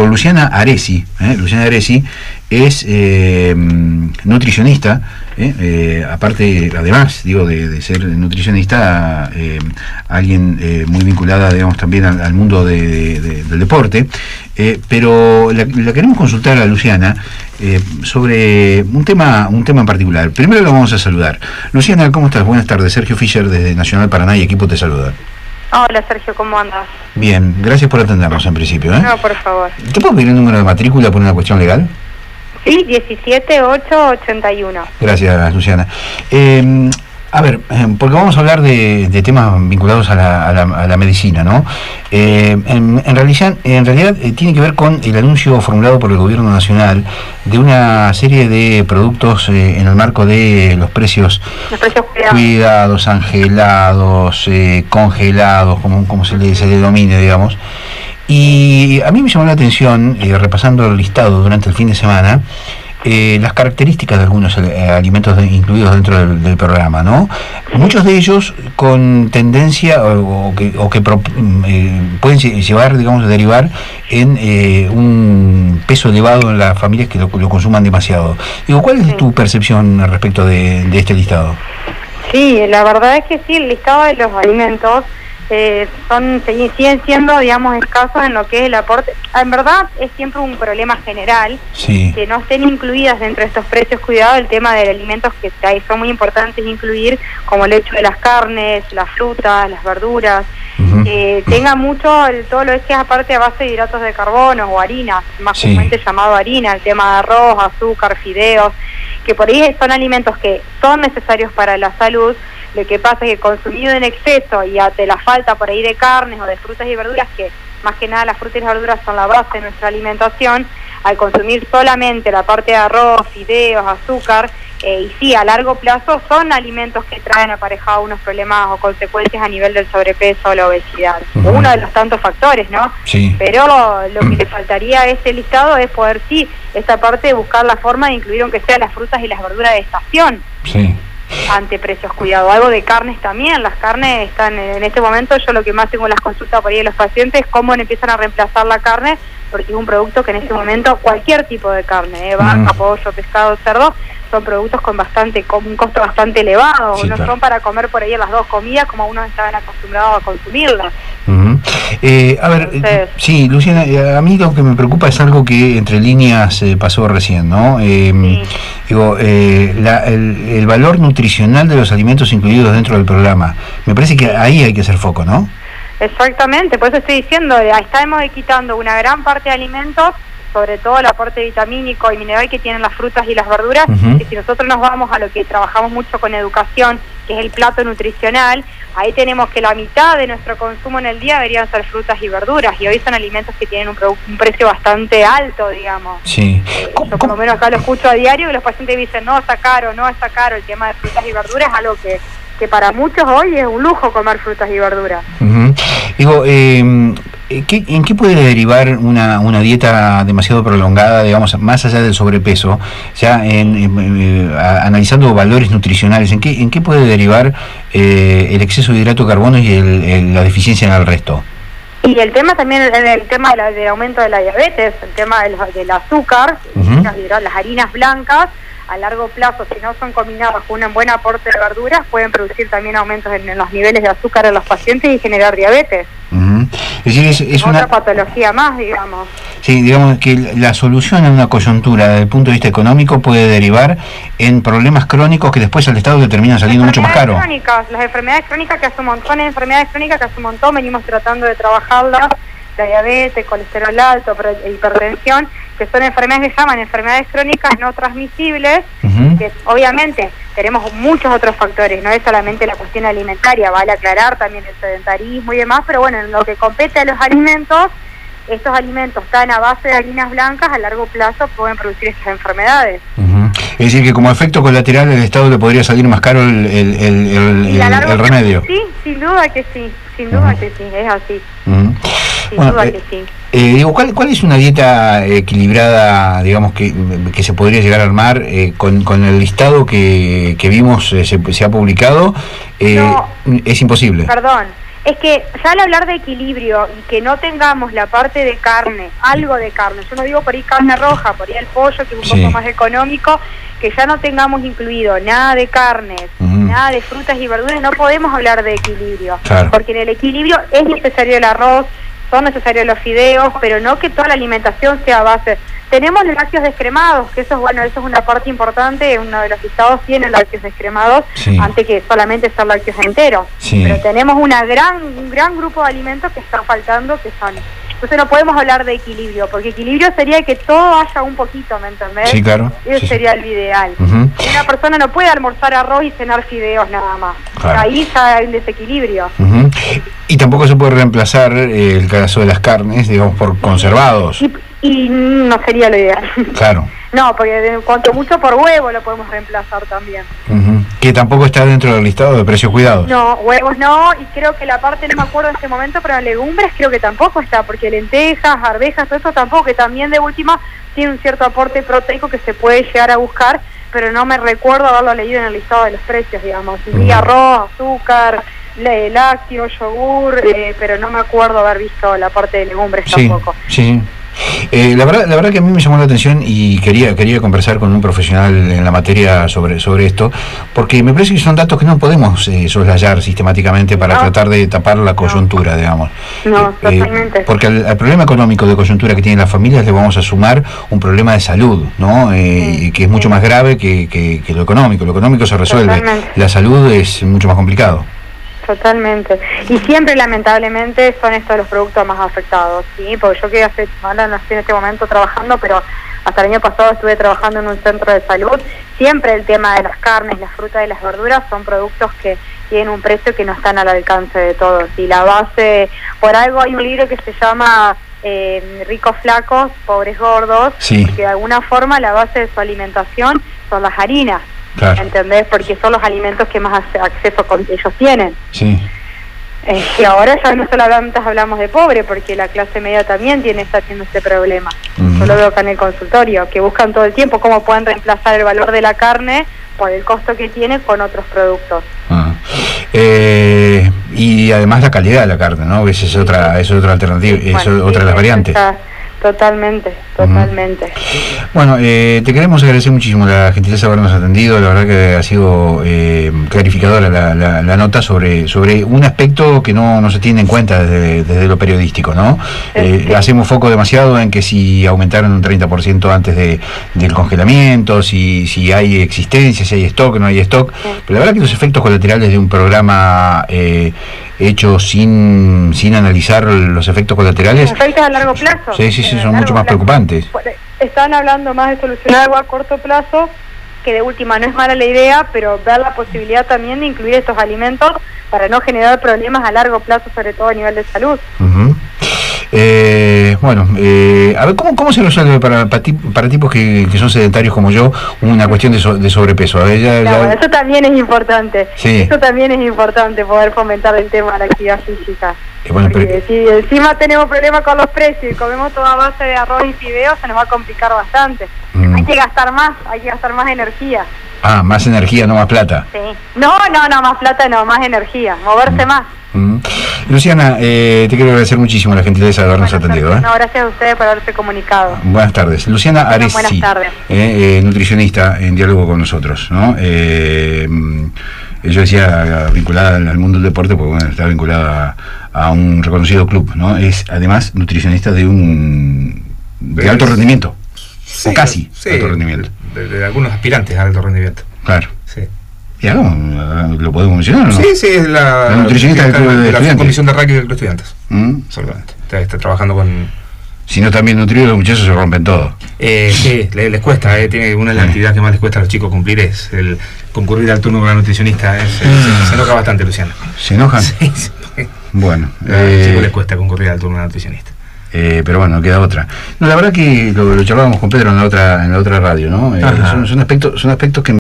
con Luciana Aresi. Luciana Aresi es nutricionista, aparte, además, digo, de ser nutricionista, alguien muy vinculada, digamos, también al mundo del deporte, pero la queremos consultar a Luciana sobre un tema en particular. Primero lo vamos a saludar. Luciana, ¿cómo estás? Buenas tardes. Sergio Fischer desde Nacional Paraná y equipo te saluda. Hola Sergio, ¿cómo andas? Bien, gracias por atendernos en principio. No, por favor. ¿Te puedo pedir el número de matrícula por una cuestión legal? Sí, 17881. Gracias, Luciana. A ver, porque vamos a hablar de temas vinculados a la medicina, ¿no? En realidad tiene que ver con el anuncio formulado por el Gobierno Nacional de una serie de productos en el marco de los precios cuidados, angelados, congelados, como se le denomine, digamos. Y a mí me llamó la atención, repasando el listado durante el fin de semana, las características de algunos alimentos incluidos dentro del programa, ¿no? Muchos de ellos con tendencia o que pueden llevar, digamos, derivar en un peso elevado en las familias que lo consuman demasiado. Digo, ¿cuál es tu percepción respecto de este listado? Sí, la verdad es que sí, el listado de los alimentos siguen siendo, digamos, escasos en lo que es el aporte. En verdad es siempre un problema general, sí, que no estén incluidas dentro de estos precios cuidados el tema de alimentos que son muy importantes incluir, como el hecho de las carnes, las frutas, las verduras, tenga mucho todo lo que es aparte a base de hidratos de carbono o harinas, más comúnmente llamado harina, el tema de arroz, azúcar, fideos, que por ahí son alimentos que son necesarios para la salud. Lo que pasa es que consumido en exceso y ante la falta por ahí de carnes o de frutas y verduras, que más que nada las frutas y las verduras son la base de nuestra alimentación, al consumir solamente la parte de arroz, fideos, azúcar, y sí, a largo plazo son alimentos que traen aparejados unos problemas o consecuencias a nivel del sobrepeso o la obesidad. Uno de los tantos factores, ¿no? Sí. Pero lo que le faltaría a este listado es poder, sí, esta parte de buscar la forma de incluir aunque sea las frutas y las verduras de estación. Sí. Ante precios cuidados. Algo de carnes también, las carnes están en este momento, yo lo que más tengo en las consultas por ahí de los pacientes es cómo empiezan a reemplazar la carne, porque es un producto que en este momento cualquier tipo de carne, vaca, pollo, pescado, cerdo, son productos con un costo bastante elevado, sí, no claro, son para comer por ahí en las dos comidas como unos estaban acostumbrados a consumirlas. A ver, entonces, sí, Luciana, a mí lo que me preocupa es algo que entre líneas pasó recién, ¿no? Sí. Digo, el valor nutricional de los alimentos incluidos dentro del programa. Me parece que ahí hay que hacer foco, ¿no? Exactamente, por eso estoy diciendo, estamos quitando una gran parte de alimentos, sobre todo el aporte vitamínico y mineral que tienen las frutas y las verduras, y si nosotros nos vamos a lo que trabajamos mucho con educación, que es el plato nutricional, ahí tenemos que la mitad de nuestro consumo en el día deberían ser frutas y verduras, y hoy son alimentos que tienen un precio bastante alto, digamos. Sí. Yo por lo menos acá lo escucho a diario, y los pacientes dicen, no, está caro, el tema de frutas y verduras es algo que para muchos hoy es un lujo comer frutas y verduras. Digo, ¿en qué puede derivar una dieta demasiado prolongada, digamos, más allá del sobrepeso, ya analizando valores nutricionales, ¿en qué puede derivar el exceso de hidrato de carbono y la deficiencia en el resto? Y el tema también, el tema del aumento de la diabetes, el tema del azúcar, las harinas blancas, a largo plazo, si no son combinadas con un buen aporte de verduras, pueden producir también aumentos en los niveles de azúcar en los pacientes y generar diabetes. Es decir, es otra patología más, digamos. Sí, digamos que la solución en una coyuntura desde el punto de vista económico puede derivar en problemas crónicos que después al Estado le terminan saliendo mucho más caro. Las enfermedades crónicas que hace un montón, venimos tratando de trabajarlas, la diabetes, colesterol alto, hipertensión, que son enfermedades que se llaman enfermedades crónicas no transmisibles, que obviamente tenemos muchos otros factores, no es solamente la cuestión alimentaria, vale aclarar también el sedentarismo y demás, pero bueno, en lo que compete a los alimentos, estos alimentos están a base de harinas blancas, a largo plazo pueden producir estas enfermedades. Es decir, que como efecto colateral el Estado le podría salir más caro el remedio. Sí, sin duda que sí, es así. Sin duda que sí. Digo, ¿cuál es una dieta equilibrada, digamos, que se podría llegar a armar con el listado que vimos se ha publicado? No, es imposible. Perdón, Es que ya al hablar de equilibrio y que no tengamos la parte de carne, algo de carne, yo no digo por ahí carne roja, por ahí el pollo que es un poco más económico, que ya no tengamos incluido nada de carnes, nada de frutas y verduras, no podemos hablar de equilibrio, porque en el equilibrio es necesario el arroz, son necesarios los fideos, pero no que toda la alimentación sea a base. Tenemos los lácteos descremados, que eso es bueno, eso es una parte importante, uno de los listados tiene lácteos descremados, antes que solamente ser lácteos enteros. Pero tenemos un gran grupo de alimentos que están faltando, que son... Entonces no podemos hablar de equilibrio, porque equilibrio sería que todo haya un poquito, ¿me entendés? Sí, claro. Eso sería el ideal. Una persona no puede almorzar arroz y cenar fideos nada más. Ahí ya hay un desequilibrio. Y tampoco se puede reemplazar el caso de las carnes, digamos, por conservados. Y no sería lo ideal. Claro. No, porque cuanto mucho por huevo lo podemos reemplazar también. Que tampoco está dentro del listado de precios cuidados. No, huevos no, y creo que la parte, no me acuerdo en este momento, pero legumbres creo que tampoco está, porque lentejas, arvejas, todo eso tampoco, que también de última tiene un cierto aporte proteico que se puede llegar a buscar, pero no me recuerdo haberlo leído en el listado de los precios, digamos. Y arroz, azúcar, lácteo, yogur, pero no me acuerdo haber visto la parte de legumbres tampoco. Sí. La verdad que a mí me llamó la atención y quería conversar con un profesional en la materia sobre esto, porque me parece que son datos que no podemos soslayar sistemáticamente para tratar de tapar la coyuntura, digamos. No, totalmente. Porque al problema económico de coyuntura que tienen las familias le vamos a sumar un problema de salud, ¿no? Que es mucho más grave que lo económico. Lo económico se resuelve. Totalmente. La salud es mucho más complicado. Totalmente. Y siempre, lamentablemente, son estos los productos más afectados, ¿sí? Porque yo que ahora no estoy en este momento trabajando, pero hasta el año pasado estuve trabajando en un centro de salud. Siempre el tema de las carnes, las frutas y las verduras son productos que tienen un precio que no están al alcance de todos. Y la base, por algo hay un libro que se llama Ricos Flacos, Pobres Gordos, porque de alguna forma la base de su alimentación son las harinas. ¿Entendés? Porque son los alimentos que más acceso ellos tienen. Y ahora ya no solamente hablamos de pobre, porque la clase media también está teniendo este problema. Yo lo veo acá en el consultorio, que buscan todo el tiempo cómo pueden reemplazar el valor de la carne por el costo que tiene con otros productos. Y además la calidad de la carne, ¿no? Esa es otra alternativa, es otra de las variantes. Totalmente. Bueno, te queremos agradecer muchísimo la gentileza de habernos atendido. La verdad que ha sido clarificadora la nota sobre un aspecto que no se tiene en cuenta desde lo periodístico, ¿no? Hacemos foco demasiado en que si aumentaron un 30% antes del congelamiento, si hay existencia, si hay stock, no hay stock. Pero la verdad que los efectos colaterales de un programa hecho sin analizar los efectos colaterales... Los efectos a largo plazo. Sí, son mucho más preocupantes. Están hablando más de solucionar algo a corto plazo, que de última no es mala la idea, pero ver la posibilidad también de incluir estos alimentos para no generar problemas a largo plazo, sobre todo a nivel de salud. A ver, ¿cómo se resuelve para tipos que son sedentarios como yo una cuestión de sobrepeso? A ver, Bueno, eso también es importante. Eso también es importante, poder fomentar el tema de la actividad física. Porque si encima tenemos problemas con los precios y comemos toda base de arroz y fideos, se nos va a complicar bastante. Hay que gastar más energía. Más energía, no más plata. No, más plata no, más energía, moverse más. Luciana, te quiero agradecer muchísimo la gentileza de habernos atendido. No, gracias a ustedes por haberse comunicado. Buenas tardes. Luciana Aresi, buenas tardes. Nutricionista en diálogo con nosotros, ¿no? Yo decía vinculada al mundo del deporte, porque bueno, está vinculada a un reconocido club, ¿no? Es además nutricionista de alto rendimiento, o casi alto rendimiento. De algunos aspirantes a alto rendimiento. Claro. ¿Y algo lo podemos mencionar o no? Sí, es la nutricionista del club de estudiantes. La comisión de rugby del club de estudiantes. Absolutamente. Está trabajando con... Si no están bien nutridos, los muchachos se rompen todo. Sí, les cuesta. Tiene una de las actividades que más les cuesta a los chicos cumplir es el concurrir al turno con la nutricionista. Se enoja bastante, Luciana. ¿Se enojan? Sí. Bueno. A los chicos les cuesta concurrir al turno de la nutricionista. Pero bueno, no queda otra. No, la verdad que lo charlábamos con Pedro en la otra radio, ¿no? Son aspectos que